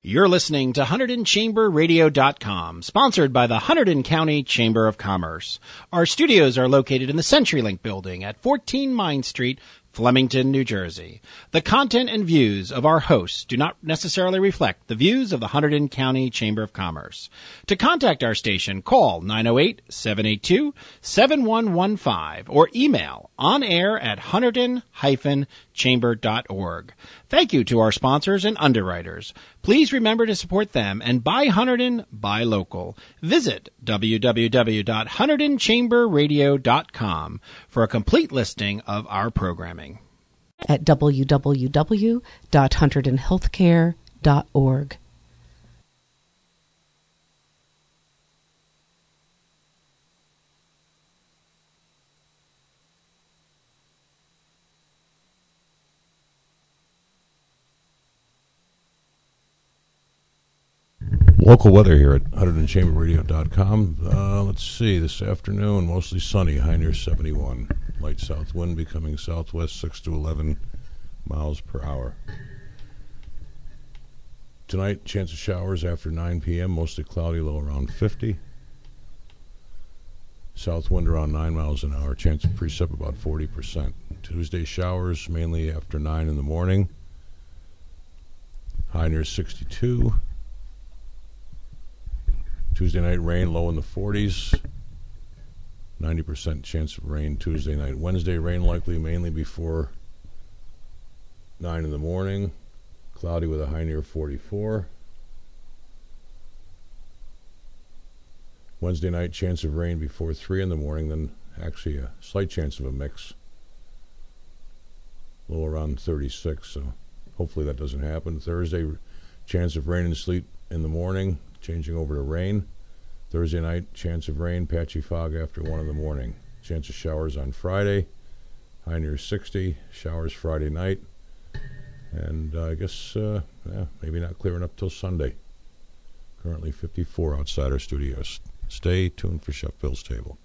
You're listening to HunterdonChamberRadio.com, sponsored by the Hunterdon County Chamber of Commerce. Our studios are located in the CenturyLink building at 14 Mine Street, Flemington, New Jersey. The content and views of our hosts do not necessarily reflect the views of the Hunterdon County Chamber of Commerce. To contact our station, call 908-782-7115 or email onair@hunterdon-chamber.org. Thank you to our sponsors and underwriters. Please remember to support them and buy Hunterdon, buy local. Visit www.HunterdonChamberRadio.com for a complete listing of our programming. At www.hunterdonhealthcare.org. Local weather here at HunterdonChamberRadio.com. Let's see, this afternoon, mostly sunny, high near 71. Light south wind becoming southwest 6 to 11 miles per hour. Tonight, chance of showers after 9 p.m., mostly cloudy, low around 50. South wind around 9 miles an hour, chance of precip about 40%. Tuesday, showers mainly after 9 in the morning, high near 62. Tuesday night, rain, low in the 40s. 90% chance of rain Tuesday night. Wednesday, rain likely mainly before 9 in the morning. Cloudy with a high near 44. Wednesday night, chance of rain before 3 in the morning. Then actually a slight chance of a mix. Low around 36, so hopefully that doesn't happen. Thursday, chance of rain and sleet in the morning, changing over to rain. Thursday night, chance of rain, patchy fog after 1 in the morning. Chance of showers on Friday, high near 60. Showers Friday night. And I guess maybe not clearing up till Sunday. Currently 54 outside our studios. Stay tuned for Chef Bill's Table.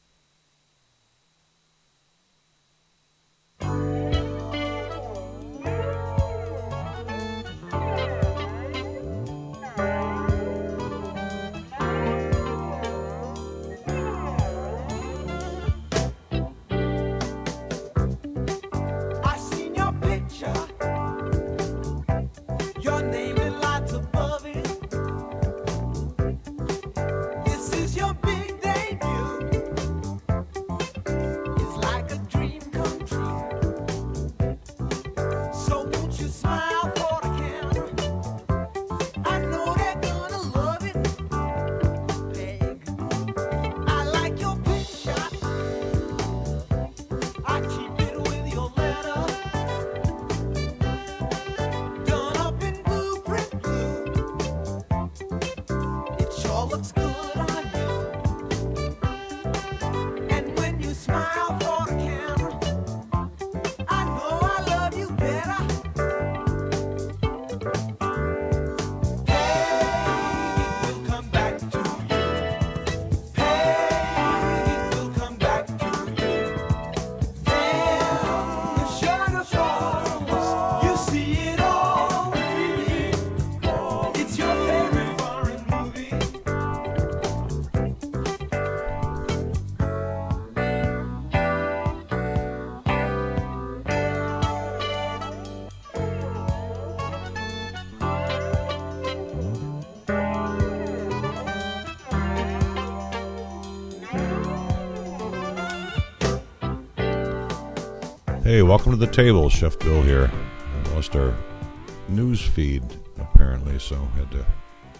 Hey, welcome to the table. Chef Bill here. I lost our news feed, apparently, so had to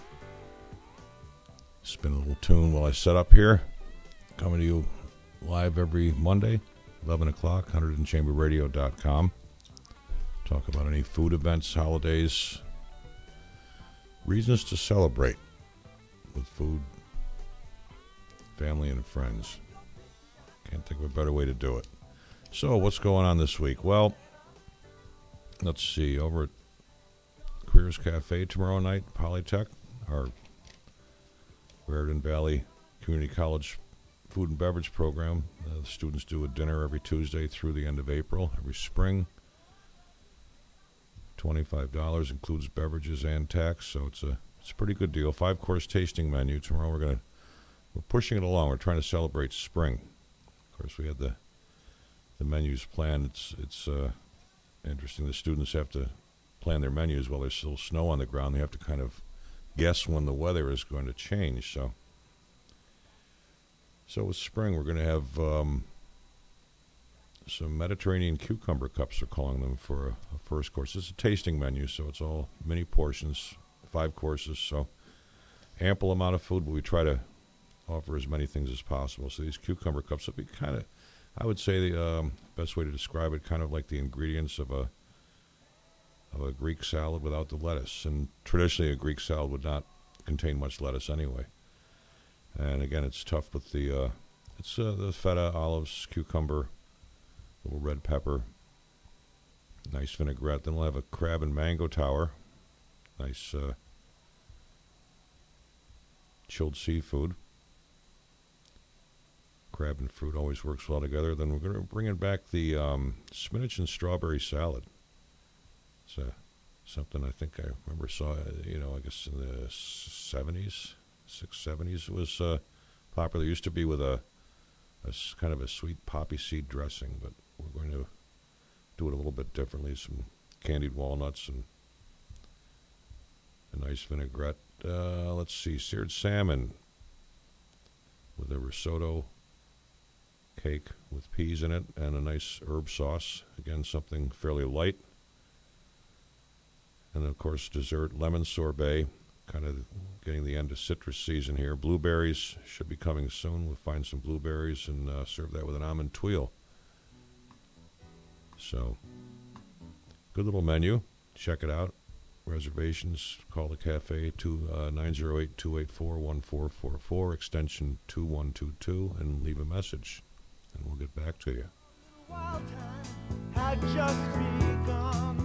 spin a little tune while I set up here. Coming to you live every Monday, 11 o'clock, HunterdonChamberRadio.com. Talk about any food events, holidays, reasons to celebrate with food, family, and friends. Can't think of a better way to do it. So, what's going on this week? Well, let's see. Over at Queers Cafe tomorrow night, Polytech, our Raritan Valley Community College food and beverage program. The students do a dinner every Tuesday through the end of April, every spring. $25, includes beverages and tax, so it's a pretty good deal. 5-course tasting menu. Tomorrow we're pushing it along. We're trying to celebrate spring. Of course, we had the menus planned. It's interesting. The students have to plan their menus while there's still snow on the ground. They have to kind of guess when the weather is going to change. So with spring, we're going to have some Mediterranean cucumber cups, they're calling them, for a first course. It's a tasting menu, so it's all mini portions, 5 courses, so ample amount of food, but we try to offer as many things as possible. So these cucumber cups will be kind of, I would say the best way to describe it, kind of like the ingredients of a Greek salad without the lettuce. And traditionally a Greek salad would not contain much lettuce anyway. And again, it's tough with the feta, olives, cucumber, little red pepper, nice vinaigrette. Then we'll have a crab and mango tower, nice chilled seafood. Crab and fruit always works well together. Then we're going to bring back the spinach and strawberry salad. It's something I think I remember saw, I guess in the 70s, 70s, it was popular. It used to be with a kind of a sweet poppy seed dressing, but we're going to do it a little bit differently. Some candied walnuts and a nice vinaigrette. Let's see, seared salmon with a risotto cake with peas in it and a nice herb sauce. Again, something fairly light. And then, of course, dessert, lemon sorbet, kind of getting the end of citrus season here. Blueberries should be coming soon. We'll find some blueberries and serve that with an almond tuile. So, good little menu. Check it out. Reservations, call the cafe to 908-284-1444, extension 2122, and leave a message, and we'll get back to you. Wild time had just begun.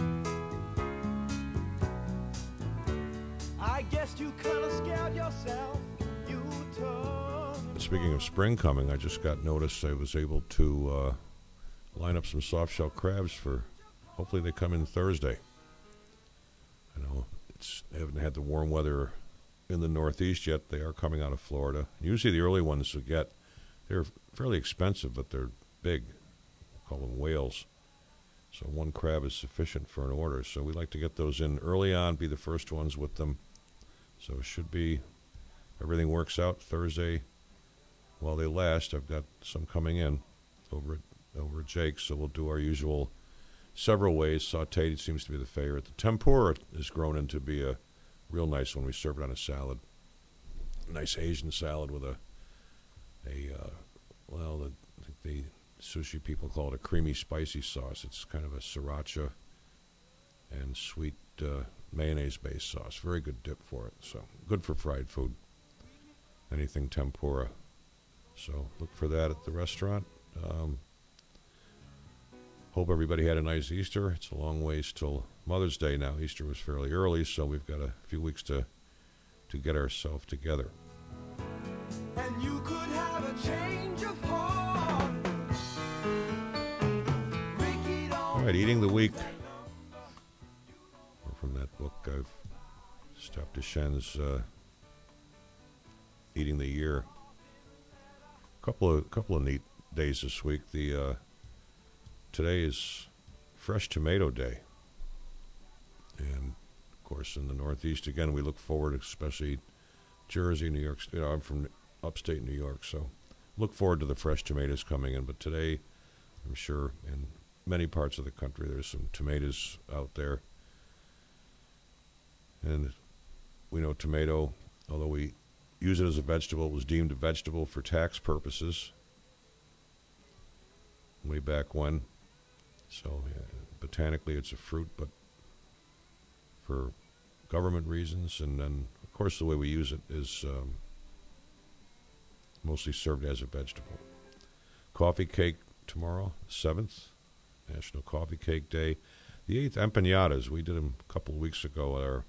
I guess you kind of scared yourself. You turned. Speaking of spring coming, I just got notice I was able to line up some soft shell crabs for, hopefully they come in Thursday. I know they haven't had the warm weather in the Northeast yet. They are coming out of Florida. Usually the early ones we get, they're fairly expensive, but they're big. We call them whales. So one crab is sufficient for an order. So we like to get those in early on, be the first ones with them. So it should be, everything works out Thursday while they last. I've got some coming in over at Jake's, so we'll do our usual several ways. Sauteed seems to be the favorite. The tempura has grown into be a real nice one. We serve it on a salad. A nice Asian salad with I think the sushi people call it a creamy spicy sauce. It's kind of a sriracha and sweet mayonnaise-based sauce. Very good dip for it. So good for fried food. Anything tempura. So look for that at the restaurant. Hope everybody had a nice Easter. It's a long ways till Mother's Day now. Easter was fairly early, so we've got a few weeks to get ourselves together. And you could have a change of heart. All right, Eating the Week. From that book, I've stopped to Shen's Eating the Year. Couple of neat days this week. Today is Fresh Tomato Day, and of course in the Northeast again we look forward, especially Jersey, New York. I'm from upstate New York, so look forward to the fresh tomatoes coming in. But today, I'm sure in many parts of the country there's some tomatoes out there, and we know tomato, although we use it as a vegetable, it was deemed a vegetable for tax purposes way back when. So botanically it's a fruit, but for government reasons, and then of course the way we use it is mostly served as a vegetable. Coffee cake tomorrow, 7th, National Coffee Cake Day. The 8th, empanadas. We did them a couple of weeks ago at our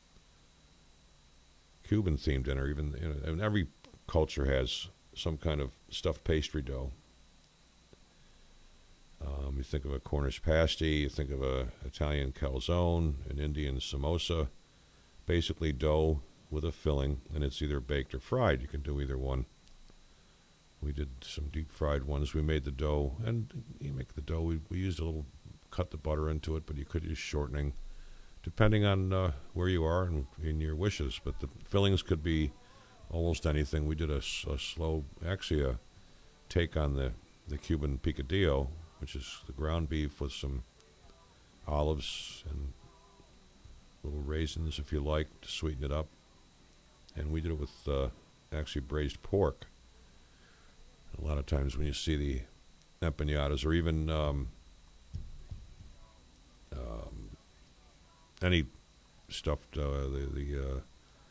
Cuban-themed dinner. And every culture has some kind of stuffed pastry dough. You think of a Cornish pasty, you think of a Italian calzone, an Indian samosa, basically dough with a filling, and it's either baked or fried. You can do either one. We did some deep fried ones. We made the dough, and you make the dough. We used a little, cut the butter into it, but you could use shortening, depending on where you are and in your wishes. But the fillings could be almost anything. We did a slow, actually a take on the Cuban picadillo, which is the ground beef with some olives and little raisins, if you like, to sweeten it up. And we did it with actually braised pork. A lot of times when you see the empanadas or even any stuffed the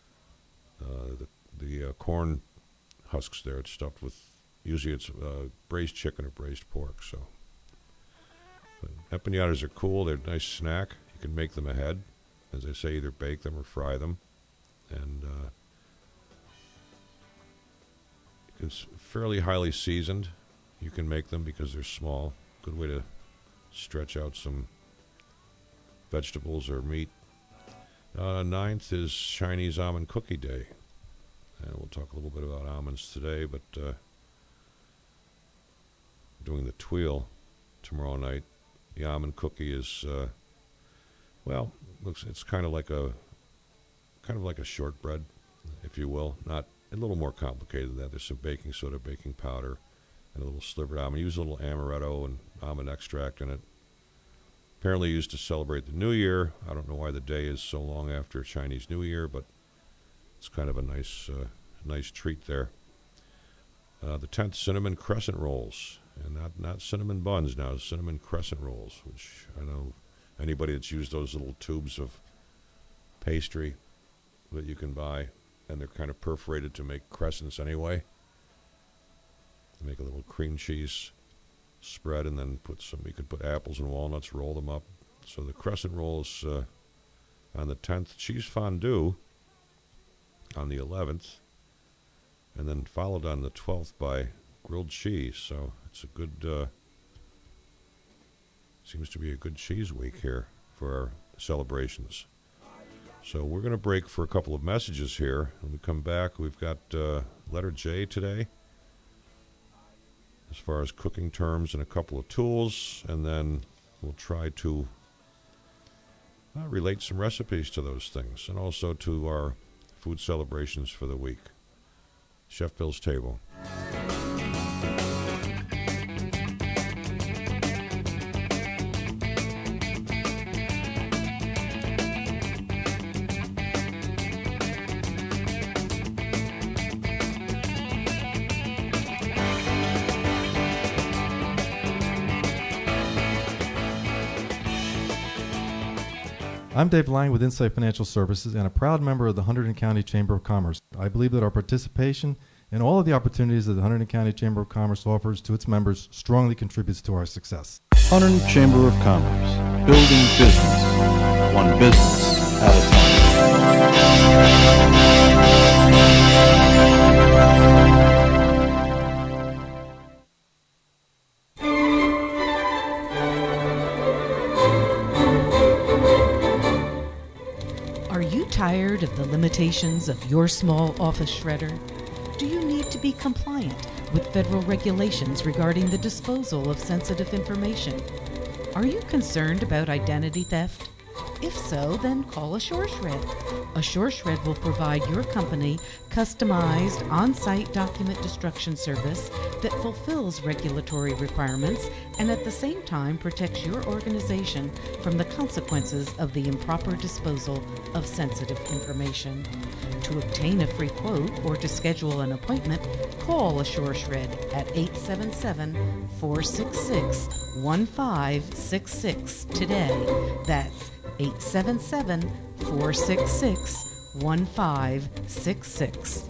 corn husks there, it's stuffed with, usually it's braised chicken or braised pork. So but empanadas are cool. They're a nice snack. You can make them ahead, as I say, either bake them or fry them, and it's fairly highly seasoned. You can make them because they're small. Good way to stretch out some vegetables or meat. 9th is Chinese Almond Cookie Day. And we'll talk a little bit about almonds today, but doing the tuile tomorrow night. The almond cookie is, it's kind of like a shortbread, if you will. Not a little more complicated than that. There's some baking soda, baking powder, and a little slivered almond. Use a little amaretto and almond extract in it. Apparently used to celebrate the New Year. I don't know why the day is so long after Chinese New Year, but it's kind of a nice treat there. The 10th, cinnamon crescent rolls, and not cinnamon buns now, cinnamon crescent rolls, which I know anybody that's used those little tubes of pastry that you can buy, and they're kind of perforated to make crescents anyway. Make a little cream cheese spread, and then you could put apples and walnuts, roll them up. So the crescent rolls on the 10th, cheese fondue on the 11th, and then followed on the 12th by grilled cheese. So it's a good, seems to be a good cheese week here for our celebrations. So we're going to break for a couple of messages here. When we come back, we've got letter J today, as far as cooking terms and a couple of tools, and then we'll try to relate some recipes to those things, and also to our food celebrations for the week. Chef Bill's Table. I'm Dave Lang with Insight Financial Services and a proud member of the Hunterdon County Chamber of Commerce. I believe that our participation in all of the opportunities that the Hunterdon County Chamber of Commerce offers to its members strongly contributes to our success. Hunterdon Chamber of Commerce, building business, one business at a time. Tired of the limitations of your small office shredder? Do you need to be compliant with federal regulations regarding the disposal of sensitive information? Are you concerned about identity theft? If so, then call AsureShred. AsureShred will provide your company customized on-site document destruction service that fulfills regulatory requirements and at the same time protects your organization from the consequences of the improper disposal of sensitive information. To obtain a free quote or to schedule an appointment, call AsureShred at 877-466-1566 today. That's 877-466-1566.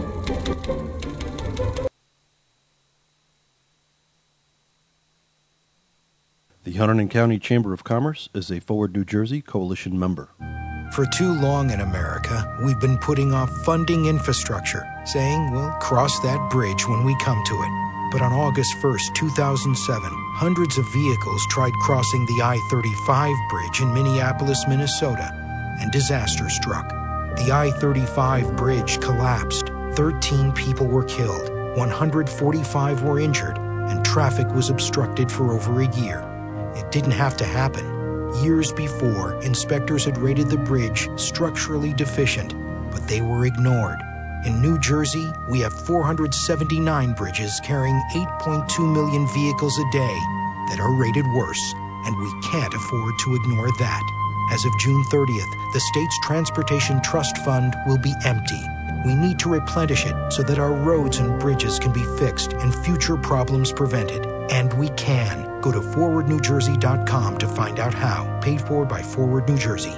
The Hunterdon County Chamber of Commerce is a Forward New Jersey Coalition member. For too long in America, we've been putting off funding infrastructure, saying we'll cross that bridge when we come to it. But on August 1st, 2007, hundreds of vehicles tried crossing the I-35 bridge in Minneapolis, Minnesota, and disaster struck. The I-35 bridge collapsed. 13 people were killed, 145 were injured, and traffic was obstructed for over a year. It didn't have to happen. Years before, inspectors had rated the bridge structurally deficient, but they were ignored. In New Jersey, we have 479 bridges carrying 8.2 million vehicles a day that are rated worse, and we can't afford to ignore that. As of June 30th, the state's Transportation Trust Fund will be empty. We need to replenish it so that our roads and bridges can be fixed and future problems prevented. And we can. Go to forwardnewjersey.com to find out how. Paid for by Forward New Jersey.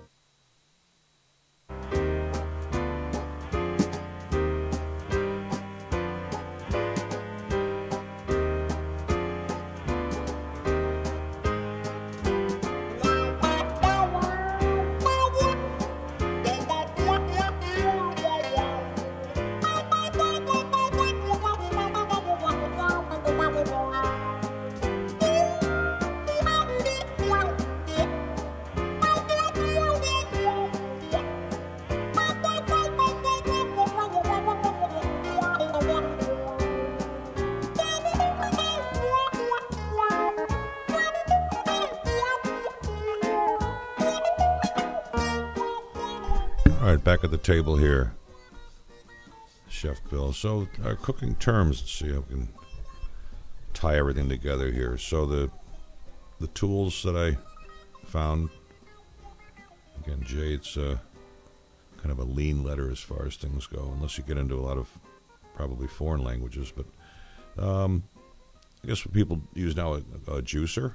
Back at the table here, Chef Bill. So our cooking terms, let's see how we can tie everything together here. So the tools that I found, again, Jay, it's kind of a lean letter as far as things go, unless you get into a lot of probably foreign languages. But I guess what people use now, a juicer,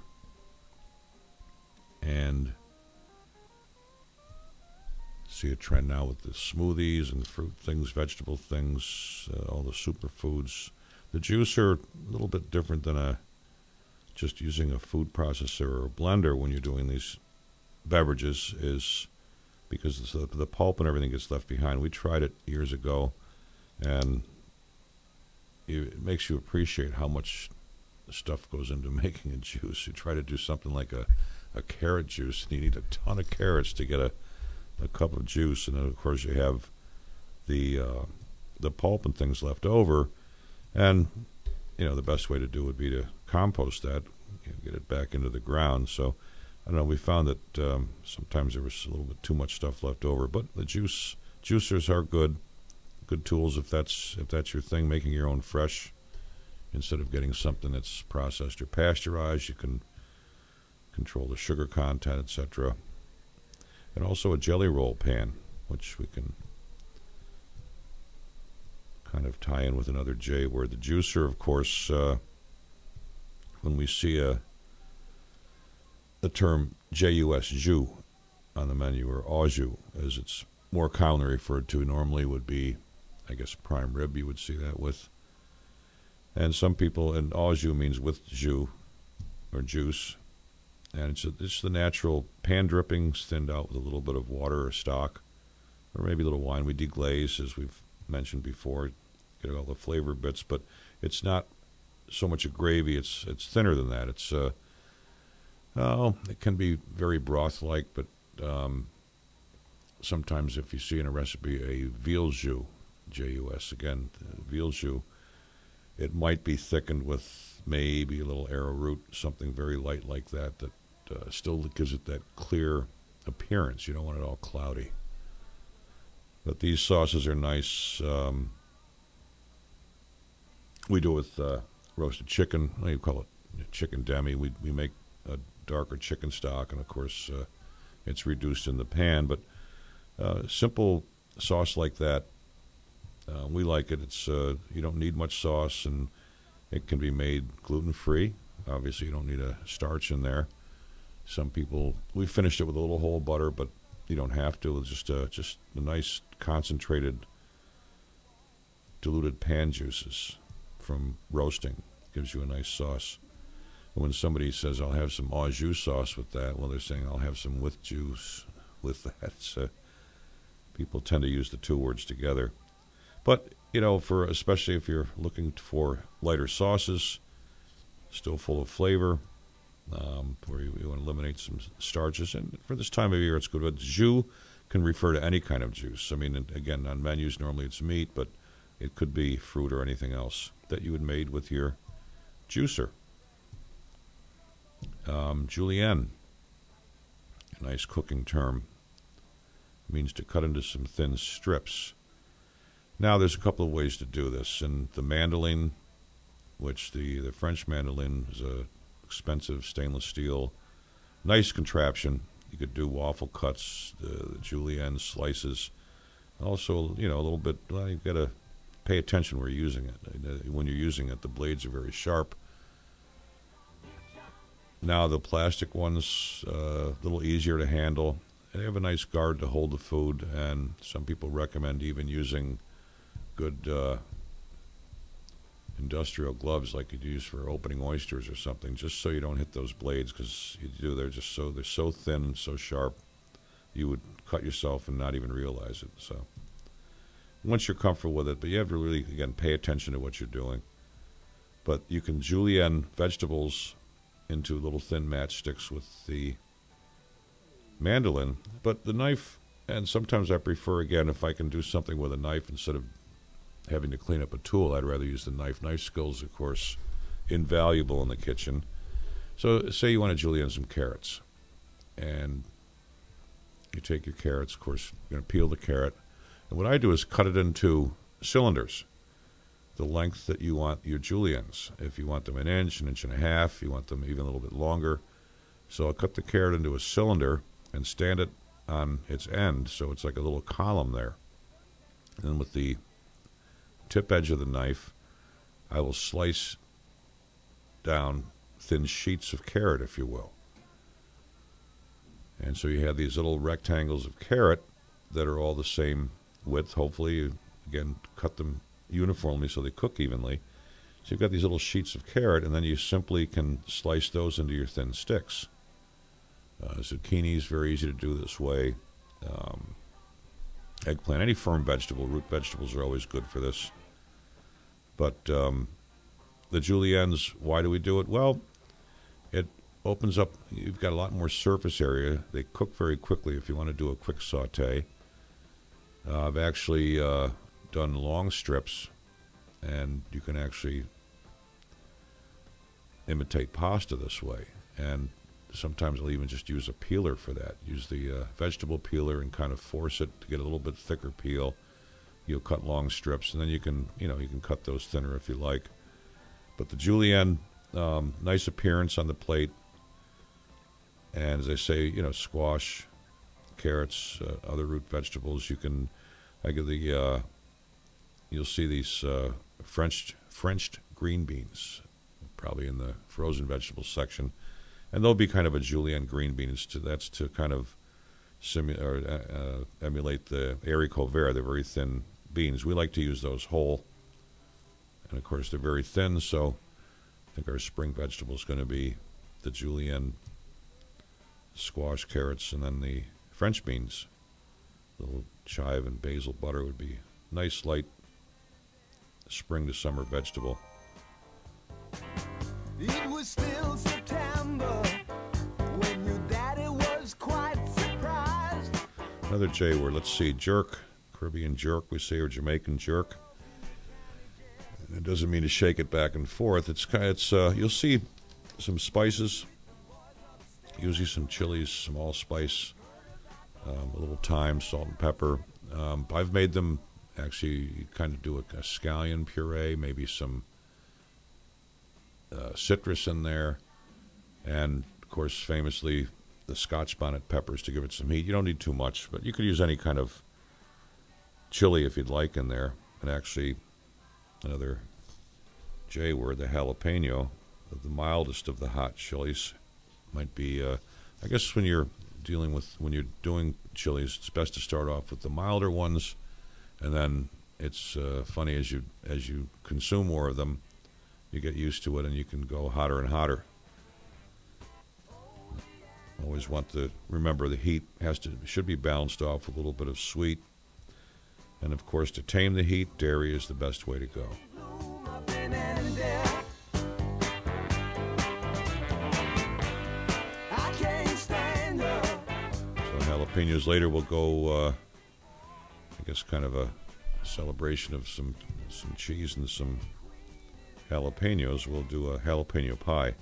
and see a trend now with the smoothies and the fruit things, vegetable things, all the superfoods. The juicer, a little bit different than just using a food processor or a blender when you're doing these beverages, is because the pulp and everything gets left behind. We tried it years ago, and it makes you appreciate how much stuff goes into making a juice. You try to do something like a carrot juice, and you need a ton of carrots to get a cup of juice, and then of course you have the pulp and things left over, and the best way to do would be to compost that, get it back into the ground. So I don't know, we found that sometimes there was a little bit too much stuff left over, but the juicers are good tools if that's your thing, making your own fresh instead of getting something that's processed or pasteurized. You can control the sugar content, etc. And also a jelly roll pan, which we can kind of tie in with another J, where the juicer, of course, when we see the term J-U-S, jus, on the menu, or au jus, as it's more commonly referred to, normally would be, I guess, prime rib you would see that with. And some people, and au jus means with jus, or juice. And it's the natural pan drippings thinned out with a little bit of water or stock, or maybe a little wine. We deglaze, as we've mentioned before, get all the flavor bits, but it's not so much a gravy. It's thinner than that. It's it can be very broth-like, but sometimes if you see in a recipe a veal jus, J-U-S, again, veal jus, it might be thickened with maybe a little arrowroot, something very light like that still gives it that clear appearance. You don't want it all cloudy. But these sauces are nice. We do it with roasted chicken. You call it chicken demi. We make a darker chicken stock, and of course it's reduced in the pan. But simple sauce like that, we like it. It's you don't need much sauce, and it can be made gluten-free. Obviously, you don't need a starch in there. Some people, we finished it with a little whole butter, but you don't have to. It's just a nice concentrated, diluted pan juices from roasting. Gives you a nice sauce. And when somebody says, I'll have some au jus sauce with that, well, they're saying, I'll have some with juice with that. People tend to use the two words together. But, especially if you're looking for lighter sauces, still full of flavor, where you want to eliminate some starches. And for this time of year, it's good. But jus can refer to any kind of juice. I mean, again, on menus, normally it's meat, but it could be fruit or anything else that you had made with your juicer. Julienne, a nice cooking term, means to cut into some thin strips. Now, there's a couple of ways to do this. And the mandolin, which the French mandolin is a expensive stainless steel, nice contraption. You could do waffle cuts, the julienne slices. Also, a little bit, you've got to pay attention where you're using it. When you're using it, the blades are very sharp. Now, the plastic ones, a little easier to handle. They have a nice guard to hold the food, and some people recommend even using good industrial gloves like you'd use for opening oysters or something, just so you don't hit those blades, because they're so thin and so sharp you would cut yourself and not even realize it. So once you're comfortable with it, but you have to really, again, pay attention to what you're doing. But you can julienne vegetables into little thin matchsticks with the mandolin, but the knife, and sometimes I prefer, again, if I can do something with a knife instead of having to clean up a tool, I'd rather use the knife. Knife skills, of course, invaluable in the kitchen. So say you want to julienne some carrots, and you take your carrots, of course, you're going to peel the carrot, and what I do is cut it into cylinders, the length that you want your juliennes. If you want them an inch and a half, you want them even a little bit longer. So I'll cut the carrot into a cylinder and stand it on its end, so it's like a little column there. And then with the tip edge of the knife, I will slice down thin sheets of carrot, if you will. And so you have these little rectangles of carrot that are all the same width. Hopefully, you, again, cut them uniformly so they cook evenly. So you've got these little sheets of carrot, and then you simply can slice those into your thin sticks. Zucchini is very easy to do this way. Eggplant, any firm vegetable, root vegetables are always good for this. But the juliennes, why do we do it? Well, it opens up, you've got a lot more surface area. They cook very quickly if you want to do a quick saute. I've actually done long strips, and you can actually imitate pasta this way. And sometimes I'll even just use a peeler for that. Use the vegetable peeler and kind of force it to get a little bit thicker peel. You'll cut long strips, and then you can cut those thinner if you like. But the julienne, nice appearance on the plate. And as I say, squash, carrots, other root vegetables. You'll see these Frenched green beans, probably in the frozen vegetables section. And they'll be kind of a julienne green beans. That's to kind of emulate the haricot vert, the very thin beans. We like to use those whole. And, of course, they're very thin, so I think our spring vegetable is going to be the julienne, squash, carrots, and then the French beans. A little chive and basil butter would be nice, light spring to summer vegetable. It was still September when your daddy was quite surprised. Another J word. Let's see. Jerk. Caribbean jerk, we say, or Jamaican jerk. And it doesn't mean to shake it back and forth. You'll see some spices, usually some chilies, some allspice, a little thyme, salt and pepper. I've made them, actually, you kind of do a scallion puree, maybe some citrus in there, and, of course, famously, the Scotch bonnet peppers to give it some heat. You don't need too much, but you could use any kind of chili if you'd like in there. And actually, another J word, the jalapeno, the mildest of the hot chilies, might be, I guess when you're doing chilies, it's best to start off with the milder ones, and then it's funny, as you consume more of them, you get used to it, and you can go hotter and hotter. Always want to remember the heat should be balanced off with a little bit of sweet. And, of course, to tame the heat, dairy is the best way to go. So jalapenos later will go, I guess, kind of a celebration of some cheese and some jalapenos. We'll do a jalapeno pie.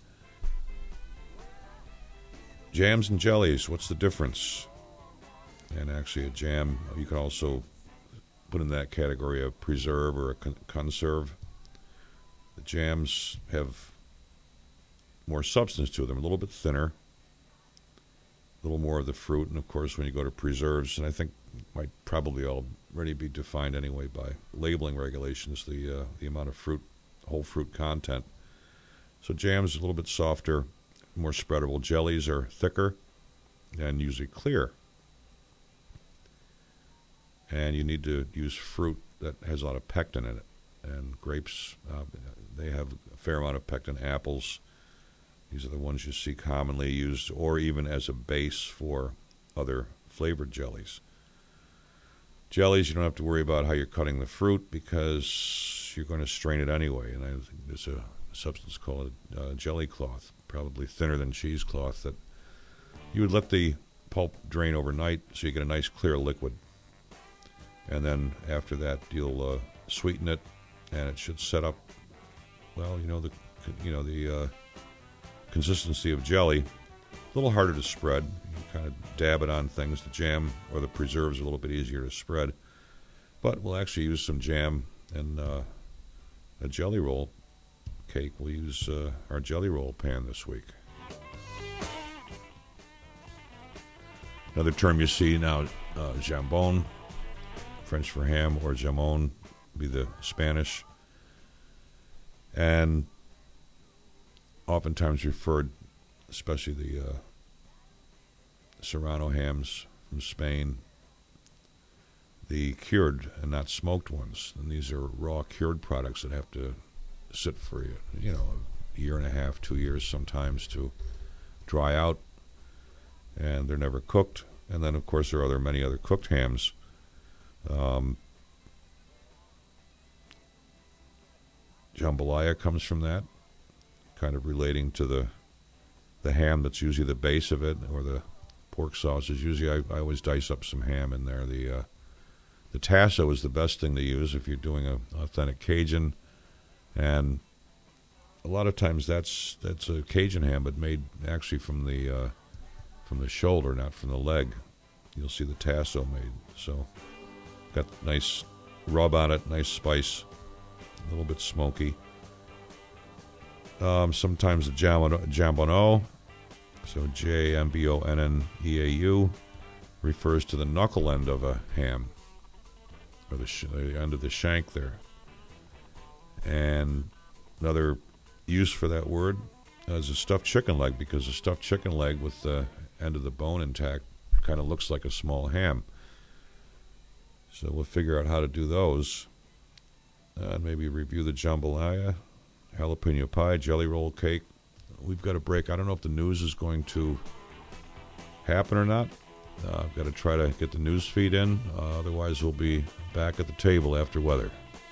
Jams and jellies, what's the difference? And actually a jam, you can also put in that category of preserve or a conserve. The jams have more substance to them, a little bit thinner, a little more of the fruit, and of course when you go to preserves, and I think might probably already be defined anyway by labeling regulations, the amount of fruit, whole fruit content. So jams are a little bit softer, more spreadable. Jellies are thicker and usually clear. And you need to use fruit that has a lot of pectin in it. And grapes, they have a fair amount of pectin. Apples, these are the ones you see commonly used, or even as a base for other flavored jellies. Jellies, you don't have to worry about how you're cutting the fruit because you're going to strain it anyway. And I think there's a substance called jelly cloth, probably thinner than cheesecloth, that you would let the pulp drain overnight so you get a nice clear liquid. And then after that, you'll sweeten it, and it should set up, well, the consistency of jelly. A little harder to spread. You kind of dab it on things. The jam or the preserves are a little bit easier to spread. But we'll actually use some jam and a jelly roll cake. We'll use our jelly roll pan this week. Another term you see now, jambon, French for ham, or jamon be the Spanish, and oftentimes referred, especially the Serrano hams from Spain, the cured and not smoked ones. And these are raw cured products that have to sit for a year and a half, 2 years sometimes to dry out, and they're never cooked. And then, of course, there are many other cooked hams. Jambalaya comes from that, kind of relating to the ham that's usually the base of it, or the pork sausage. Usually I always dice up some ham in there. The tasso is the best thing to use if you're doing an authentic Cajun, and a lot of times that's a Cajun ham, but made actually from the shoulder, not from the leg. You'll see the tasso made. So got nice rub on it, nice spice, a little bit smoky. Sometimes the jambonneau, so Jambonneau, refers to the knuckle end of a ham, or the end of the shank there. And another use for that word is a stuffed chicken leg, because a stuffed chicken leg with the end of the bone intact kind of looks like a small ham. So we'll figure out how to do those. And maybe review the jambalaya, jalapeno pie, jelly roll cake. We've got a break. I don't know if the news is going to happen or not. I've got to try to get the news feed in. Otherwise, we'll be back at the table after weather.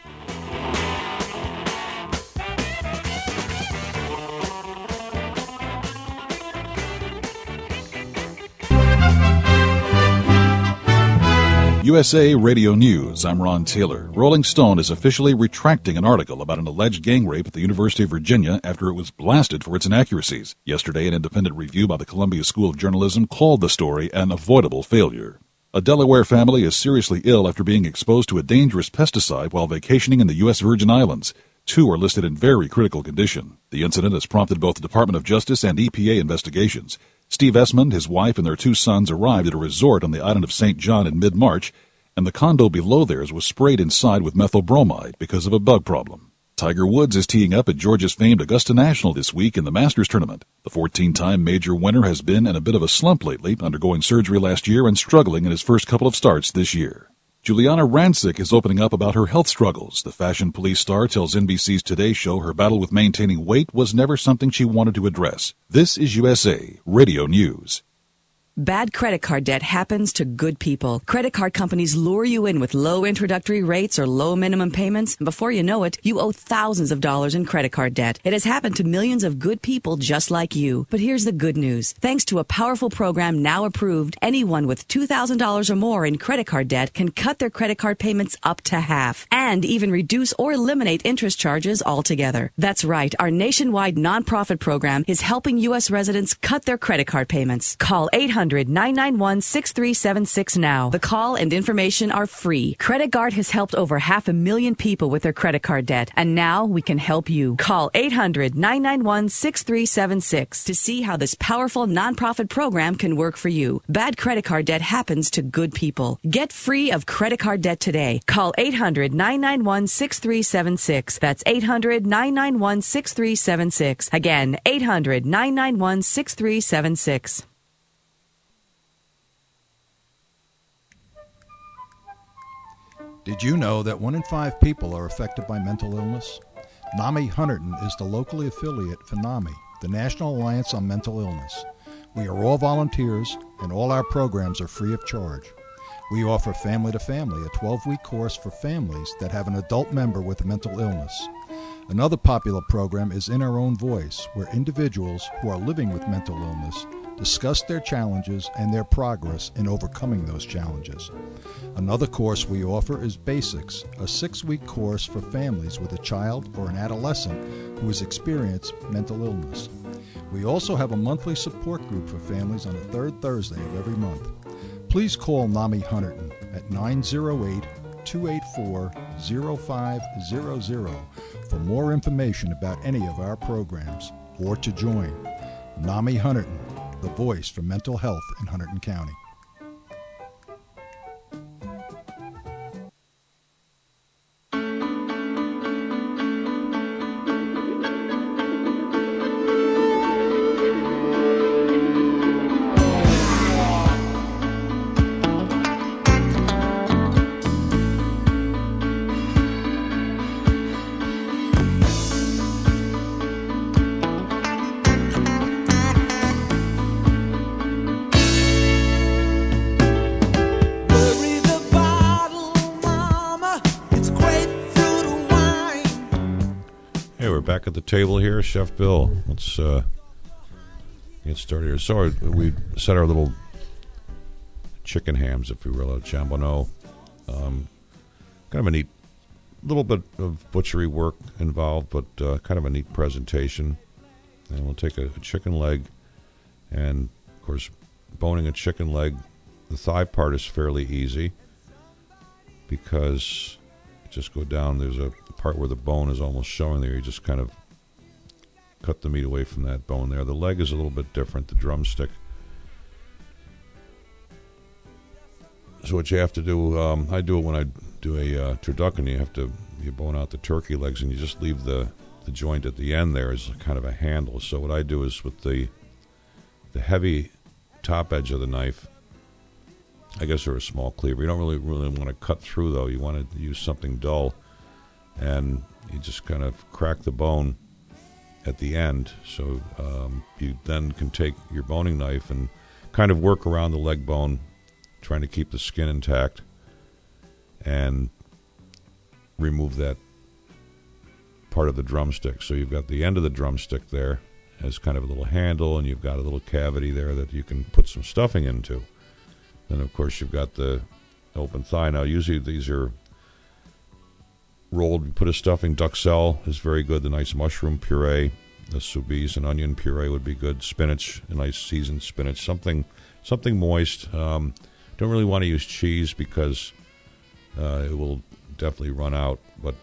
USA Radio News, I'm Ron Taylor. Rolling Stone is officially retracting an article about an alleged gang rape at the University of Virginia after it was blasted for its inaccuracies. Yesterday, an independent review by the Columbia School of Journalism called the story an avoidable failure. A Delaware family is seriously ill after being exposed to a dangerous pesticide while vacationing in the U.S. Virgin Islands. 2 are listed in very critical condition. The incident has prompted both the Department of Justice and EPA investigations. Steve Esmond, his wife, and their 2 sons arrived at a resort on the island of St. John in mid-March, and the condo below theirs was sprayed inside with methyl bromide because of a bug problem. Tiger Woods is teeing up at Georgia's famed Augusta National this week in the Masters tournament. The 14-time major winner has been in a bit of a slump lately, undergoing surgery last year and struggling in his first couple of starts this year. Juliana Rancic is opening up about her health struggles. The fashion police star tells NBC's Today Show her battle with maintaining weight was never something she wanted to address. This is USA Radio News. Bad credit card debt happens to good people. Credit card companies lure you in with low introductory rates or low minimum payments, and before you know it, you owe thousands of dollars in credit card debt. It has happened to millions of good people just like you. But here's the good news. Thanks to a powerful program now approved, anyone with $2,000 or more in credit card debt can cut their credit card payments up to half and even reduce or eliminate interest charges altogether. That's right. Our nationwide nonprofit program is helping U.S. residents cut their credit card payments. Call 800-991-6376 now. The call and information are free. Credit Guard has helped over 500,000 people with their credit card debt, and now we can help you. Call 800-991-6376 to see how this powerful nonprofit program can work for you. Bad credit card debt happens to good people. Get free of credit card debt today. Call 800-991-6376. That's 800-991-6376. Again, 800-991-6376. Did you know that 1 in 5 people are affected by mental illness? NAMI Hunterdon is the locally affiliate for NAMI, the National Alliance on Mental Illness. We are all volunteers, and all our programs are free of charge. We offer Family to Family, a 12-week course for families that have an adult member with a mental illness. Another popular program is In Our Own Voice, where individuals who are living with mental illness discuss their challenges and their progress in overcoming those challenges. Another course we offer is Basics, a 6-week course for families with a child or an adolescent who has experienced mental illness. We also have a monthly support group for families on the third Thursday of every month. Please call NAMI Hunterdon at 908-284-0500 for more information about any of our programs or to join. NAMI Hunterdon, the voice for mental health in Hunterdon County. Back at the table here, Chef Bill. Let's get started here. So we set our little chicken hams, if you will, at Chambonneau. Kind of a neat, little bit of butchery work involved, but kind of a neat presentation. And we'll take a chicken leg, and of course, boning a chicken leg, the thigh part is fairly easy because you just go down. There's a part where the bone is almost showing there. You just kind of cut the meat away from that bone there. The leg is a little bit different, the drumstick. So what you have to do, I do it when I do a turducken. You bone out the turkey legs and you just leave the joint at the end there as kind of a handle. So what I do is with the heavy top edge of the knife, I guess, or a small cleaver. You don't really want to cut through, though. You want to use something dull. And you just kind of crack the bone at the end. So you then can take your boning knife and kind of work around the leg bone, trying to keep the skin intact, and remove that part of the drumstick. So you've got the end of the drumstick there as kind of a little handle, and you've got a little cavity there that you can put some stuffing into. Then, of course, you've got the open thigh. Now, usually these are rolled. You put a stuffing. Duxelle is very good. The nice mushroom puree, the soubise and onion puree would be good. Spinach, a nice seasoned spinach, something moist. Don't really want to use cheese because it will definitely run out. But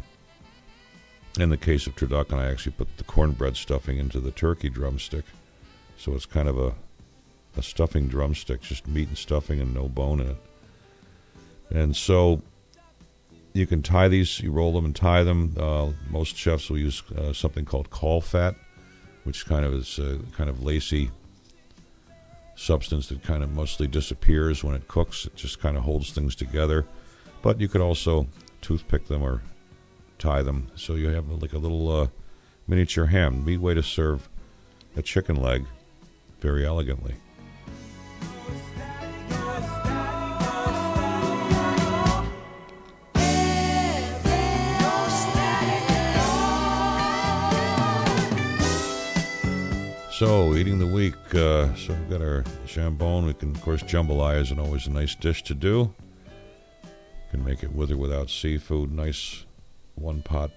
in the case of turducken, I actually put the cornbread stuffing into the turkey drumstick, so it's kind of a stuffing drumstick, just meat and stuffing and no bone in it. And so you can tie these, you roll them and tie them. Most chefs will use something called caul fat, which kind of is a kind of lacy substance that kind of mostly disappears when it cooks. It just kind of holds things together. But you could also toothpick them or tie them, so you have like a little miniature ham. Neat way to serve a chicken leg very elegantly. So, eating the week. So we've got our jambon. We can, of course, jambalaya isn't always a nice dish to do. Can make it with or without seafood. Nice one-pot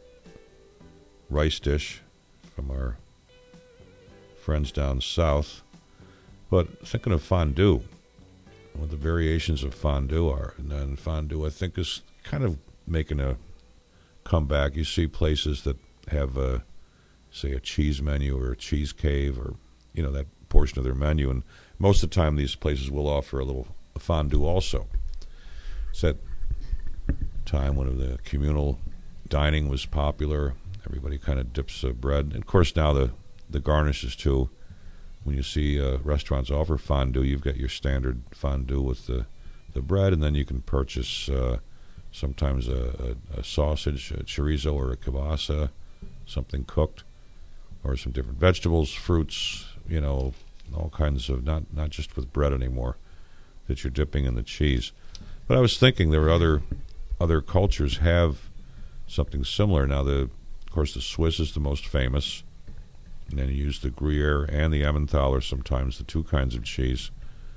rice dish from our friends down south. But thinking of fondue, what the variations of fondue are. And then fondue, I think, is kind of making a comeback. You see places that have say a cheese menu or a cheese cave or, you know, that portion of their menu. And most of the time these places will offer a little fondue also. It's that time when the communal dining was popular. Everybody kind of dips bread. And, of course, now the garnishes, too. When you see restaurants offer fondue, you've got your standard fondue with the bread, and then you can purchase sometimes a sausage, a chorizo or a kielbasa, something cooked, or some different vegetables, fruits, you know, all kinds of, not just with bread anymore, that you're dipping in the cheese. But I was thinking there are other cultures have something similar. Now, of course, the Swiss is the most famous, and then you use the Gruyere and the Emmentaler, sometimes the two kinds of cheese.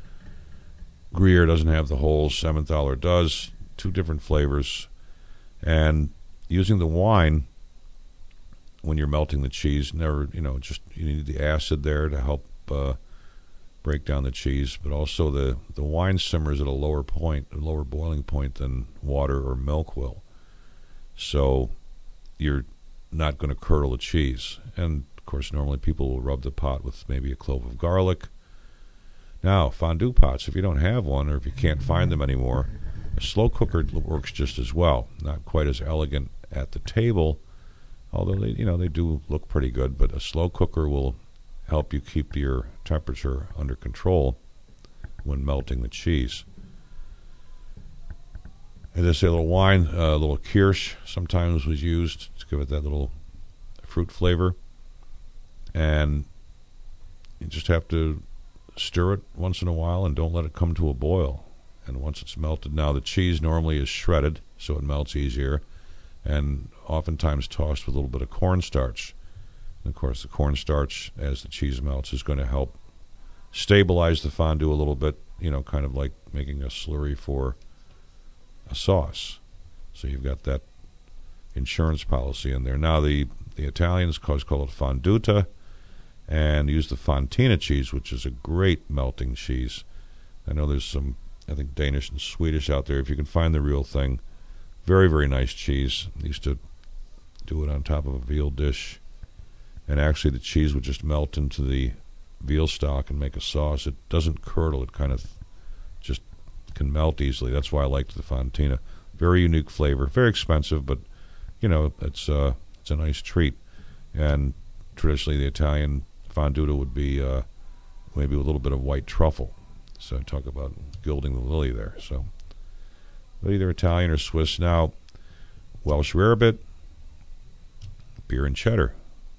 Gruyere doesn't have the holes, Emmentaler does, two different flavors. And using the wine when you're melting the cheese, never, you know, just you need the acid there to help break down the cheese, but also the wine simmers at a lower boiling point than water or milk will. So you're not going to curdle the cheese. And, of course, normally people will rub the pot with maybe a clove of garlic. Now, fondue pots, if you don't have one or if you can't find them anymore, a slow cooker works just as well. Not quite as elegant at the table, although they do look pretty good, but a slow cooker will help you keep your temperature under control when melting the cheese. As I say, a little wine, a little kirsch sometimes was used to give it that little fruit flavor. And you just have to stir it once in a while and don't let it come to a boil. And once it's melted, now the cheese normally is shredded, so it melts easier, and oftentimes tossed with a little bit of cornstarch. And of course, the cornstarch, as the cheese melts, is going to help stabilize the fondue a little bit, you know, kind of like making a slurry for a sauce. So you've got that insurance policy in there. Now, the Italians call it fonduta, and use the fontina cheese, which is a great melting cheese. I know there's some, I think, Danish and Swedish out there. If you can find the real thing, very, very nice cheese. I used to do it on top of a veal dish, and actually the cheese would just melt into the veal stock and make a sauce. It doesn't curdle. It kind of just can melt easily. That's why I liked the fontina. Very unique flavor. Very expensive, but, you know, it's a nice treat. And traditionally the Italian fonduta would be maybe with a little bit of white truffle. So talk about gilding the lily there. So either Italian or Swiss. Now, Welsh rarebit, beer and cheddar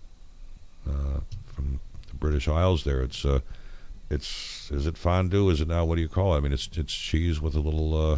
from the British Isles there. It's is it fondue? Is it now? What do you call it? I mean, it's cheese with a little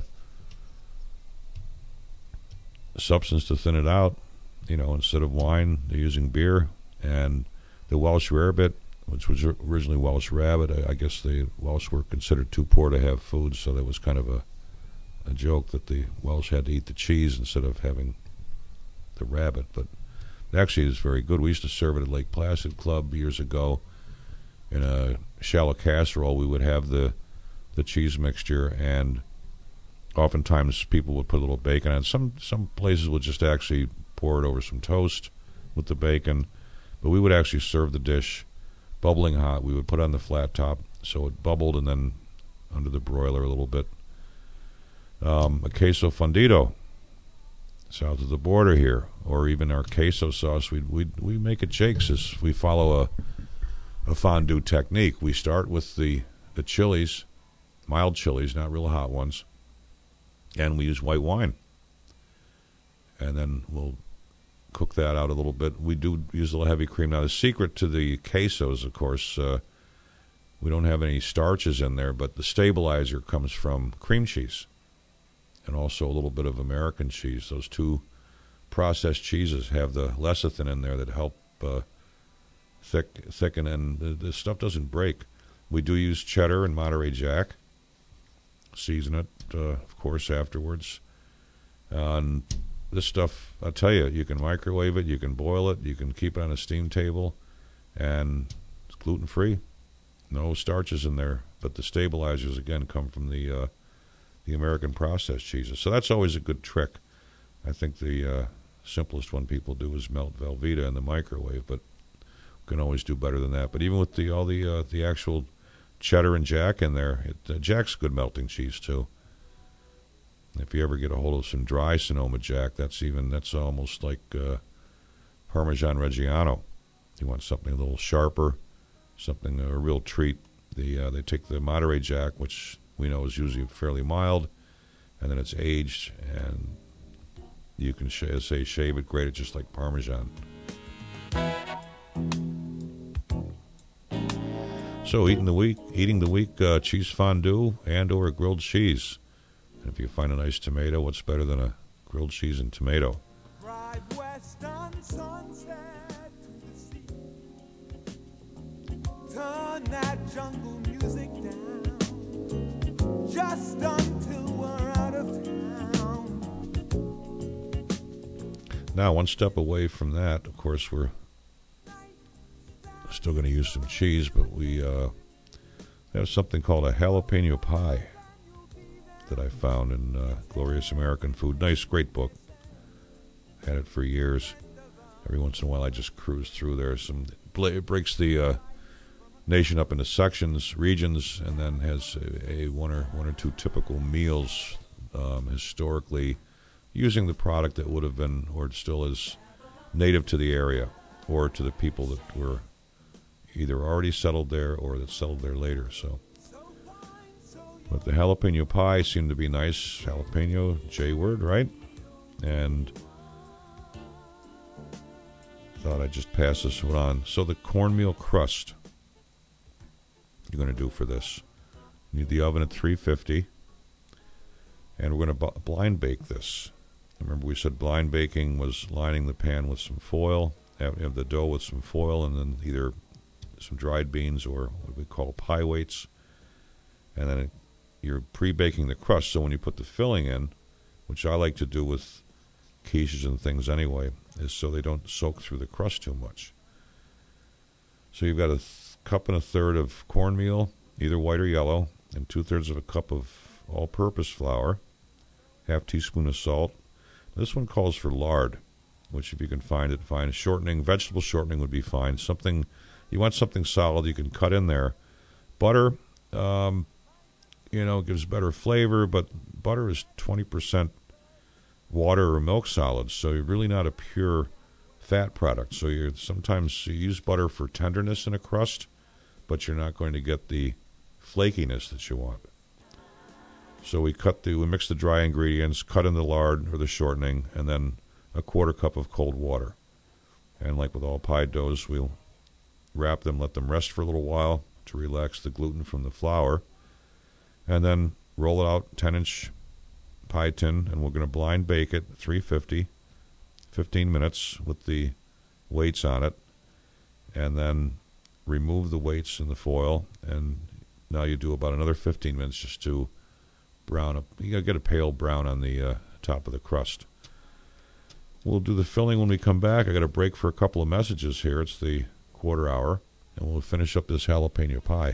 substance to thin it out. You know, instead of wine, they're using beer. And the Welsh rarebit, which was originally Welsh rabbit, I guess the Welsh were considered too poor to have food, so that was kind of a joke that the Welsh had to eat the cheese instead of having the rabbit. But it actually is very good. We used to serve it at Lake Placid Club years ago in a shallow casserole. We would have the cheese mixture, and oftentimes people would put a little bacon on it. Some places would just actually pour it over some toast with the bacon, but we would actually serve the dish bubbling hot. We would put it on the flat top so it bubbled, and then under the broiler a little bit. A queso fundido south of the border here, or even our queso sauce. We make it Jake's. As we follow a fondue technique. We start with the chilies, mild chilies, not real hot ones, and we use white wine, and then we'll cook that out a little bit. We do use a little heavy cream. Now, the secret to the quesos, of course, we don't have any starches in there, but the stabilizer comes from cream cheese and also a little bit of American cheese. Those two processed cheeses have the lecithin in there that help thicken, and the stuff doesn't break. We do use cheddar and Monterey Jack. Season it, of course, afterwards. And this stuff, I'll tell you, you can microwave it, you can boil it, you can keep it on a steam table, and it's gluten-free. No starches in there, but the stabilizers, again, come from the American processed cheeses. So that's always a good trick. I think the simplest one people do is melt Velveeta in the microwave, but we can always do better than that. But even with all the actual cheddar and Jack in there, Jack's good melting cheese too. If you ever get a hold of some dry Sonoma Jack, that's almost like Parmesan Reggiano. You want something a little sharper, something a real treat. They take the Monterey Jack, which we know is usually fairly mild, and then it's aged, and you can shave it, grate it just like Parmesan. So eating the week cheese fondue and or grilled cheese. And if you find a nice tomato, what's better than a grilled cheese and tomato? Ride west on sunset to the sea. Turn that jungle music down, just until we're out of town. Now, one step away from that, of course, we're still going to use some cheese, but we have something called a jalapeno pie that I found in Glorious American Food. Nice, great book. Had it for years. Every once in a while I just cruise through there. It breaks the nation up into sections, regions, and then has a one or two typical meals historically using the product that would have been or still is native to the area or to the people that were either already settled there or that settled there later. So, but the jalapeno pie seemed to be nice. Jalapeno, J word, right? And thought I'd just pass this one on. So the cornmeal crust you're going to do for this. You need the oven at 350, and we're going to blind bake this. Remember we said blind baking was lining the pan with some foil, have the dough with some foil, and then either some dried beans or what we call pie weights, and then you're pre-baking the crust. So when you put the filling in, which I like to do with quiches and things anyway, is so they don't soak through the crust too much. So you've got a cup and a third of cornmeal, either white or yellow, and 2/3 of a cup of all-purpose flour, half teaspoon of salt. This one calls for lard, which if you can find it, fine. Shortening, vegetable shortening would be fine. Something, you want something solid you can cut in there. Butter, gives better flavor, but butter is 20% water or milk solids, so you're really not a pure fat product. So sometimes you use butter for tenderness in a crust, but you're not going to get the flakiness that you want. So we mix the dry ingredients, cut in the lard or the shortening, and then a 1/4 cup of cold water. And like with all pie doughs, we'll wrap them, let them rest for a little while to relax the gluten from the flour, and then roll it out 10-inch pie tin, and we're going to blind bake it 350, 15 minutes with the weights on it, and then remove the weights in the foil, and now you do about another 15 minutes just to brown up. You got to get a pale brown on the top of the crust. We'll do the filling when we come back. I got to break for a couple of messages here. It's the 1/4 hour, and we'll finish up this jalapeno pie.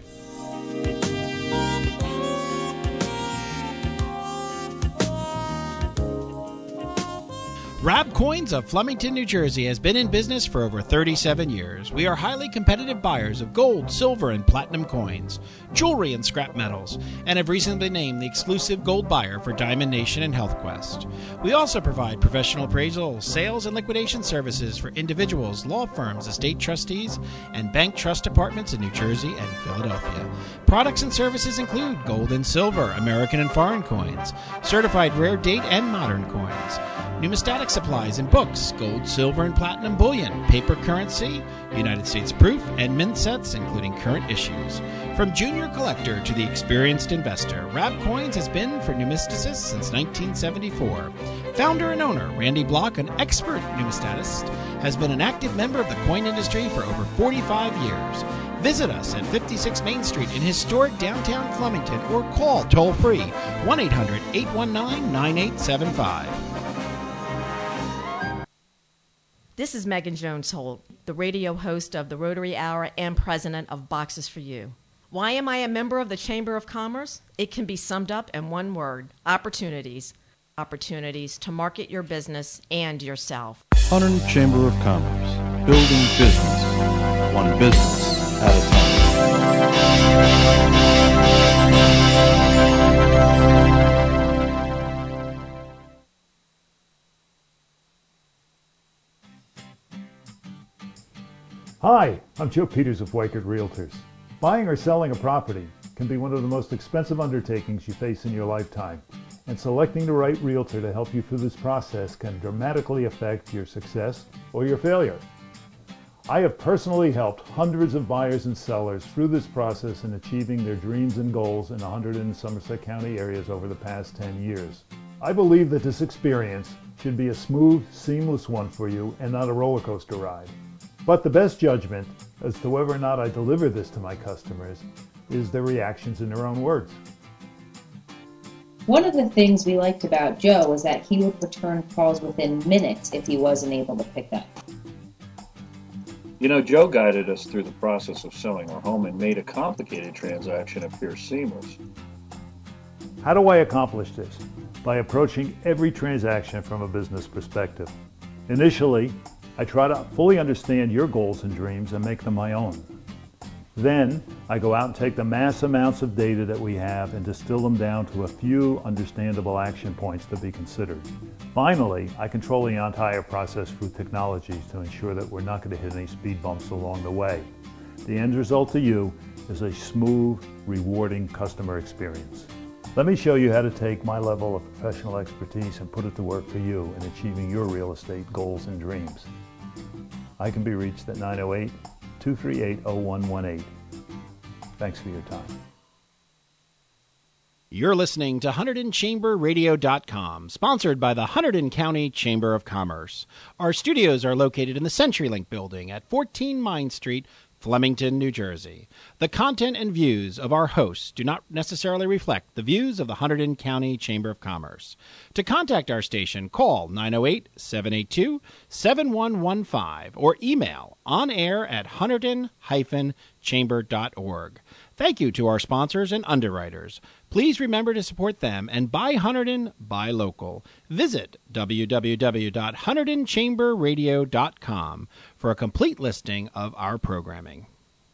Rab Coins of Flemington, New Jersey has been in business for over 37 years. We are highly competitive buyers of gold, silver, and platinum coins, jewelry, and scrap metals, and have recently been named the exclusive gold buyer for Diamond Nation and HealthQuest. We also provide professional appraisal, sales, and liquidation services for individuals, law firms, estate trustees, and bank trust departments in New Jersey and Philadelphia. Products and services include gold and silver, American and foreign coins, certified rare date and modern coins. numismatic supplies and books, gold, silver, and platinum bullion, paper currency, United States proof, and mint sets, including current issues. From junior collector to the experienced investor, Rab Coins has been for numisticists since 1974. Founder and owner Randy Block, an expert numismatist, has been an active member of the coin industry for over 45 years. Visit us at 56 Main Street in historic downtown Flemington or call toll-free 1-800-819-9875. This is Megan Jones-Holt, the radio host of the Rotary Hour and president of Boxes for You. Why am I a member of the Chamber of Commerce? It can be summed up in one word: opportunities. Opportunities to market your business and yourself. Hunterdon Chamber of Commerce, building business, one business at a time. Hi, I'm Joe Peters of Weichert Realtors. Buying or selling a property can be one of the most expensive undertakings you face in your lifetime, and selecting the right realtor to help you through this process can dramatically affect your success or your failure. I have personally helped hundreds of buyers and sellers through this process in achieving their dreams and goals in the Hunterdon and Somerset County areas over the past 10 years. I believe that this experience should be a smooth, seamless one for you and not a roller coaster ride. But the best judgment as to whether or not I deliver this to my customers is their reactions in their own words. One of the things we liked about Joe was that he would return calls within minutes if he wasn't able to pick up. You know, Joe guided us through the process of selling our home and made a complicated transaction appear seamless. How do I accomplish this? By approaching every transaction from a business perspective. Initially, I try to fully understand your goals and dreams and make them my own. Then, I go out and take the mass amounts of data that we have and distill them down to a few understandable action points to be considered. Finally, I control the entire process through technologies to ensure that we're not going to hit any speed bumps along the way. The end result to you is a smooth, rewarding customer experience. Let me show you how to take my level of professional expertise and put it to work for you in achieving your real estate goals and dreams. I can be reached at 908-238-0118. Thanks for your time. You're listening to HunterdonChamberRadio.com, sponsored by the Hunterdon County Chamber of Commerce. Our studios are located in the CenturyLink building at 14 Mine Street, Flemington, New Jersey. The content and views of our hosts do not necessarily reflect the views of the Hunterdon County Chamber of Commerce. To contact our station, call 908-782-7115 or email onair@hunterdon-chamber.org. Thank you to our sponsors and underwriters. Please remember to support them and buy Hunterdon, buy local. Visit www.HunterdonChamberRadio.com for a complete listing of our programming.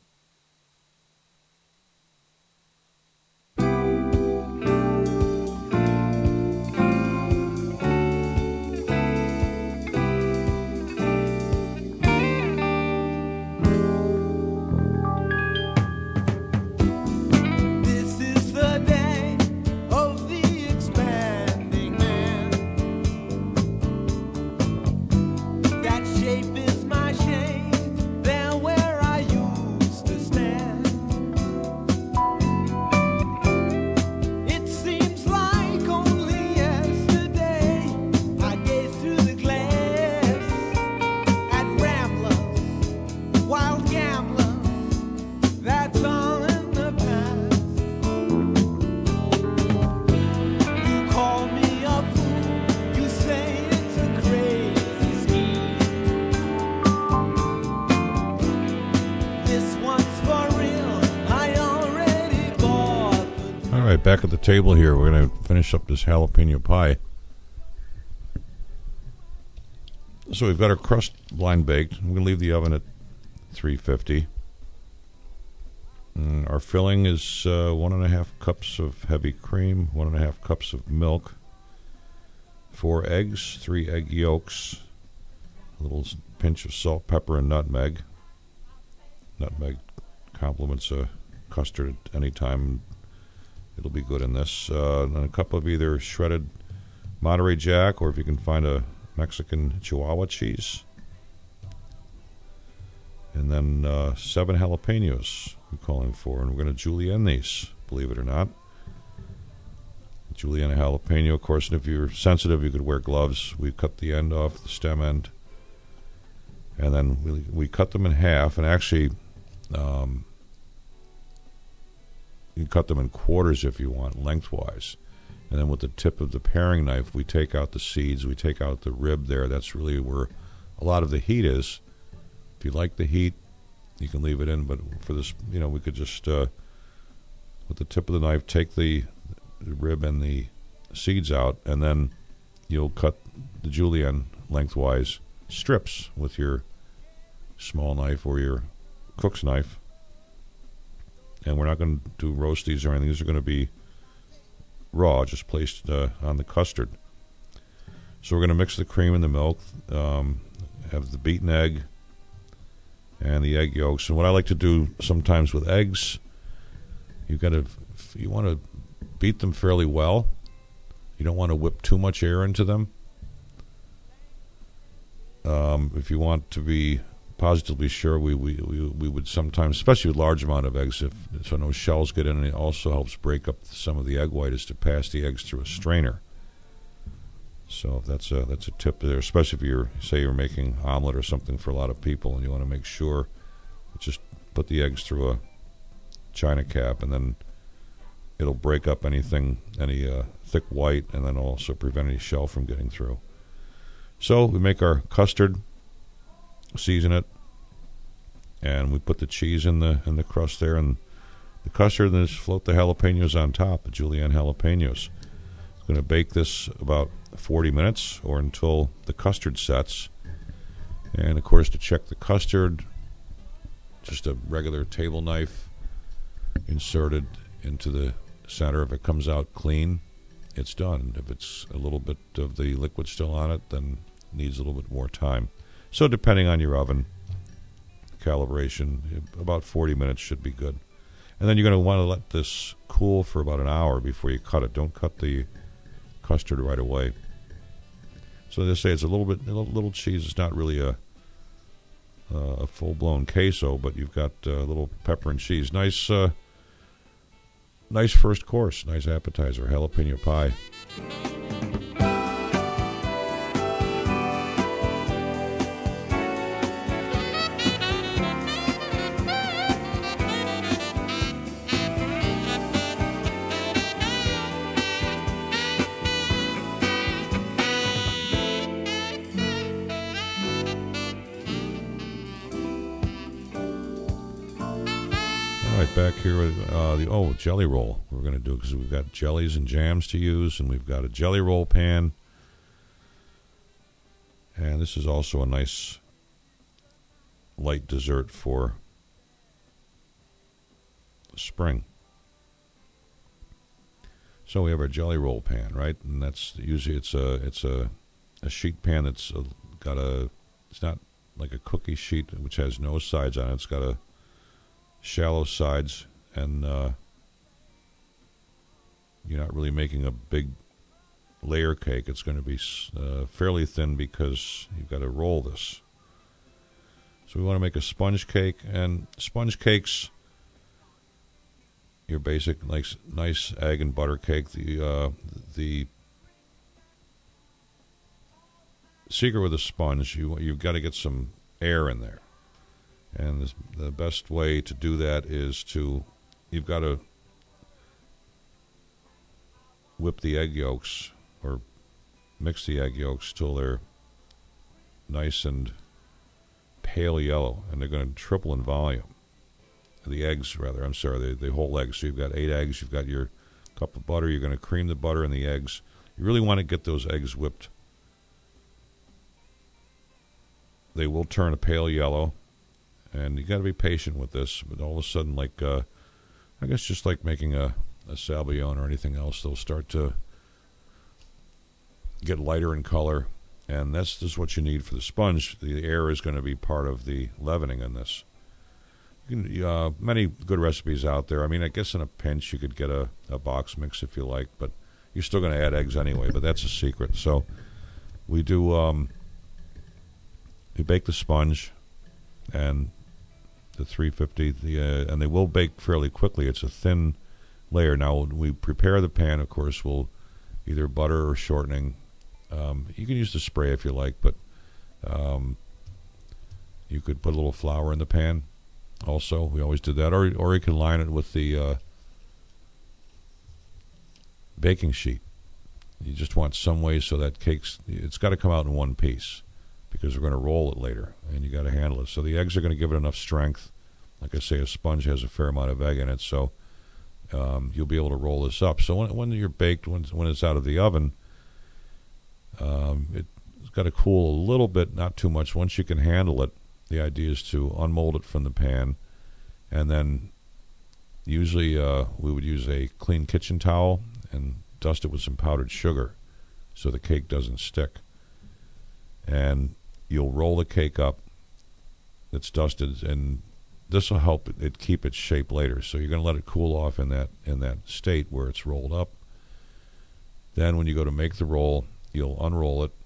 Back at the table here, we're going to finish up this jalapeno pie. So we've got our crust blind baked. We're going to leave the oven at 350. And our filling is 1.5 cups of heavy cream, 1.5 cups of milk, 4 eggs, 3 egg yolks, a little pinch of salt, pepper, and nutmeg. Nutmeg complements a custard at any time. It'll be good in this. And a cup of either shredded Monterey Jack, or if you can find a Mexican Chihuahua cheese. And then 7 jalapenos we're calling for, and we're going to julienne these, believe it or not. Julienne jalapeno, of course, and if you're sensitive, you could wear gloves. We cut the end off, the stem end, and then we cut them in half, and actually you can cut them in quarters if you want, lengthwise. And then with the tip of the paring knife, we take out the seeds, we take out the rib there. That's really where a lot of the heat is. If you like the heat, you can leave it in, but for this, we could just, with the tip of the knife, take the rib and the seeds out, and then you'll cut the julienne lengthwise strips with your small knife or your cook's knife. And we're not going to do roasties or anything. These are going to be raw, just placed on the custard. So we're going to mix the cream and the milk, have the beaten egg and the egg yolks. And what I like to do sometimes with eggs, you want to beat them fairly well. You don't want to whip too much air into them. If you want to be positively sure, we would sometimes, especially with large amount of eggs, so no shells get in, and it also helps break up some of the egg white, is to pass the eggs through a strainer. So that's a tip there, especially if you're making omelet or something for a lot of people, and you want to make sure, just put the eggs through a china cap, and then it'll break up any thick white, and then also prevent any shell from getting through. So we make our custard, season it, and we put the cheese in the crust there, and the custard, and just float the jalapenos on top, the julienne jalapenos. Going to bake this about 40 minutes or until the custard sets. And of course, to check the custard, just a regular table knife inserted into the center. If it comes out clean, it's done. If it's a little bit of the liquid still on it, then it needs a little bit more time. So depending on your oven calibration, about 40 minutes should be good. And then you're going to want to let this cool for about an hour before you cut it. Don't cut the custard right away. So they say it's a little cheese. It's not really a full-blown queso, but you've got a little pepper and cheese. Nice first course, nice appetizer, jalapeno pie. Back here with the jelly roll we're going to do, because we've got jellies and jams to use, and we've got a jelly roll pan, and this is also a nice light dessert for spring. So we have our jelly roll pan, right, and that's usually it's a sheet pan that's it's not like a cookie sheet which has no sides on it. It's got a shallow sides, and you're not really making a big layer cake. It's going to be fairly thin because you've got to roll this. So we want to make a sponge cake, and sponge cakes, your basic nice egg and butter cake. The secret with a sponge, you've got to get some air in there. And the best way to do that is you've got to whip the egg yolks, or mix the egg yolks till they're nice and pale yellow, and they're going to triple in volume. The eggs, rather, I'm sorry, the whole eggs. So you've got 8 eggs, you've got your cup of butter, you're going to cream the butter and the eggs. You really want to get those eggs whipped. They will turn a pale yellow. And you got to be patient with this. But all of a sudden, I guess just like making a Sabayon or anything else, they'll start to get lighter in color. And that's just what you need for the sponge. The air is going to be part of the leavening in this. Many good recipes out there. I mean, I guess in a pinch you could get a box mix if you like, but you're still going to add eggs anyway. But that's a secret. So we do we bake the sponge and the 350, and they will bake fairly quickly. It's a thin layer. Now, when we prepare the pan, of course, we'll either butter or shortening. You can use the spray if you like, but you could put a little flour in the pan also. We always did that. Or you can line it with the baking sheet. You just want some way so that it's got to come out in one piece because we're going to roll it later, and you got to handle it. So the eggs are going to give it enough strength. Like I say, a sponge has a fair amount of egg in it, so you'll be able to roll this up. So when you're baked, when it's out of the oven, it's got to cool a little bit, not too much. Once you can handle it, the idea is to unmold it from the pan, and then usually we would use a clean kitchen towel and dust it with some powdered sugar so the cake doesn't stick. And you'll roll the cake up that's dusted, and this will help it keep its shape later. So you're going to let it cool off in that state where it's rolled up. Then when you go to make the roll, you'll unroll it,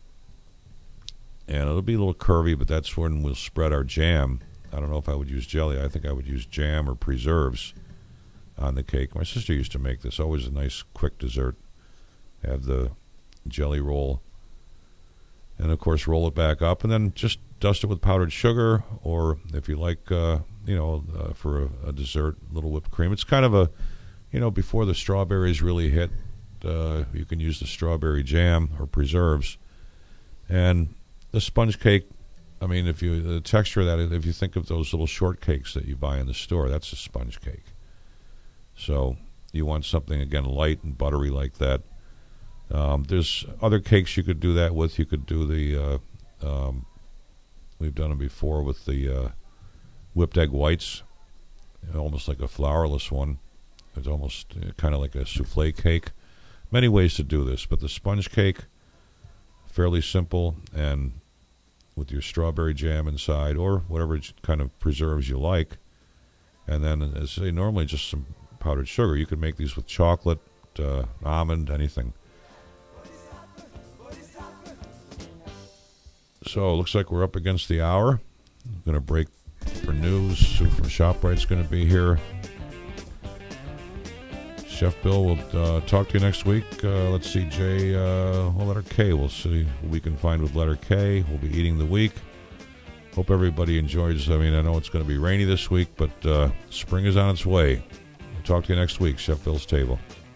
and it'll be a little curvy, but that's when we'll spread our jam. I don't know if I would use jelly. I think I would use jam or preserves on the cake. My sister used to make this. Always a nice, quick dessert. Have the jelly roll, and of course roll it back up, and then just dust it with powdered sugar, or if you like, for a dessert, a little whipped cream. It's kind of a, before the strawberries really hit, you can use the strawberry jam or preserves. And the sponge cake, I mean, the texture of that, if you think of those little shortcakes that you buy in the store, that's a sponge cake. So you want something, again, light and buttery like that. There's other cakes you could do that with. You could do the, we've done them before with the whipped egg whites, almost like a flourless one. It's almost kind of like a souffle cake. Many ways to do this, but the sponge cake, fairly simple, and with your strawberry jam inside or whatever kind of preserves you like. And then, as I say, normally just some powdered sugar. You can make these with chocolate, almond, anything. So it looks like we're up against the hour. I'm going to break for news. Sue from ShopRite's going to be here. Chef Bill will talk to you next week. Let's see, Jay, letter K. We'll see what we can find with letter K. We'll be eating the week. Hope everybody enjoys. I mean, I know it's going to be rainy this week, but spring is on its way. We'll talk to you next week, Chef Bill's Table.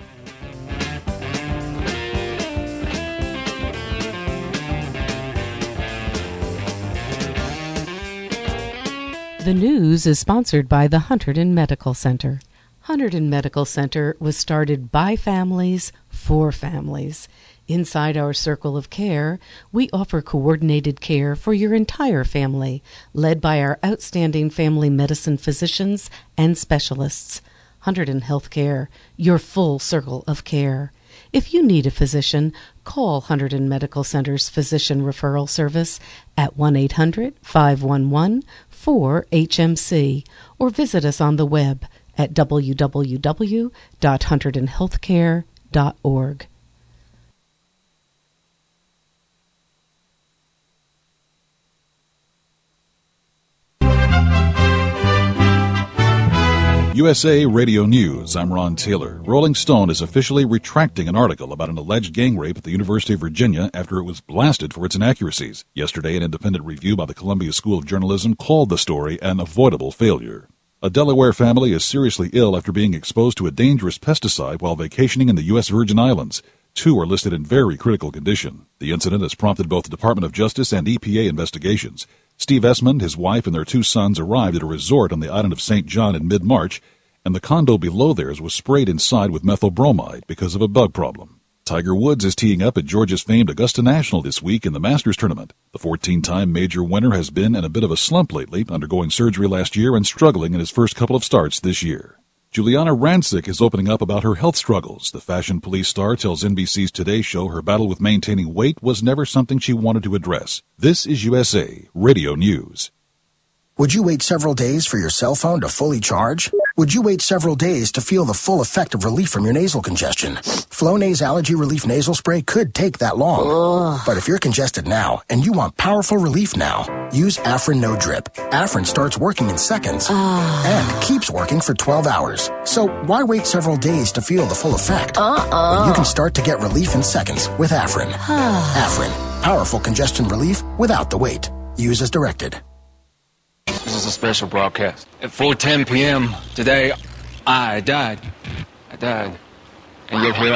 The news is sponsored by the Hunterdon Medical Center. Hunterdon Medical Center was started by families for families. Inside our circle of care, we offer coordinated care for your entire family, led by our outstanding family medicine physicians and specialists. Hunterdon Healthcare, your full circle of care. If you need a physician, call Hunterdon Medical Center's Physician Referral Service at 1-800-511-4HMC or visit us on the web at www.hunterdonhealthcare.org. USA Radio News, I'm Ron Taylor. Rolling Stone is officially retracting an article about an alleged gang rape at the University of Virginia after it was blasted for its inaccuracies. Yesterday, an independent review by the Columbia School of Journalism called the story an avoidable failure. A Delaware family is seriously ill after being exposed to a dangerous pesticide while vacationing in the U.S. Virgin Islands. 2 are listed in very critical condition. The incident has prompted both the Department of Justice and EPA investigations. Steve Esmond, his wife, and their 2 sons arrived at a resort on the island of St. John in mid-March, and the condo below theirs was sprayed inside with methyl bromide because of a bug problem. Tiger Woods is teeing up at Georgia's famed Augusta National this week in the Masters Tournament. The 14-time major winner has been in a bit of a slump lately, undergoing surgery last year and struggling in his first couple of starts this year. Juliana Rancic is opening up about her health struggles. The fashion police star tells NBC's Today Show her battle with maintaining weight was never something she wanted to address. This is USA Radio News. Would you wait several days for your cell phone to fully charge? Would you wait several days to feel the full effect of relief from your nasal congestion? Flonase Allergy Relief Nasal Spray could take that long. But if you're congested now and you want powerful relief now, use Afrin No Drip. Afrin starts working in seconds and keeps working for 12 hours. So why wait several days to feel the full effect? When you can start to get relief in seconds with Afrin. Afrin, powerful congestion relief without the wait. Use as directed. This is a special broadcast. At 4:10 p.m. today, I died. And yet here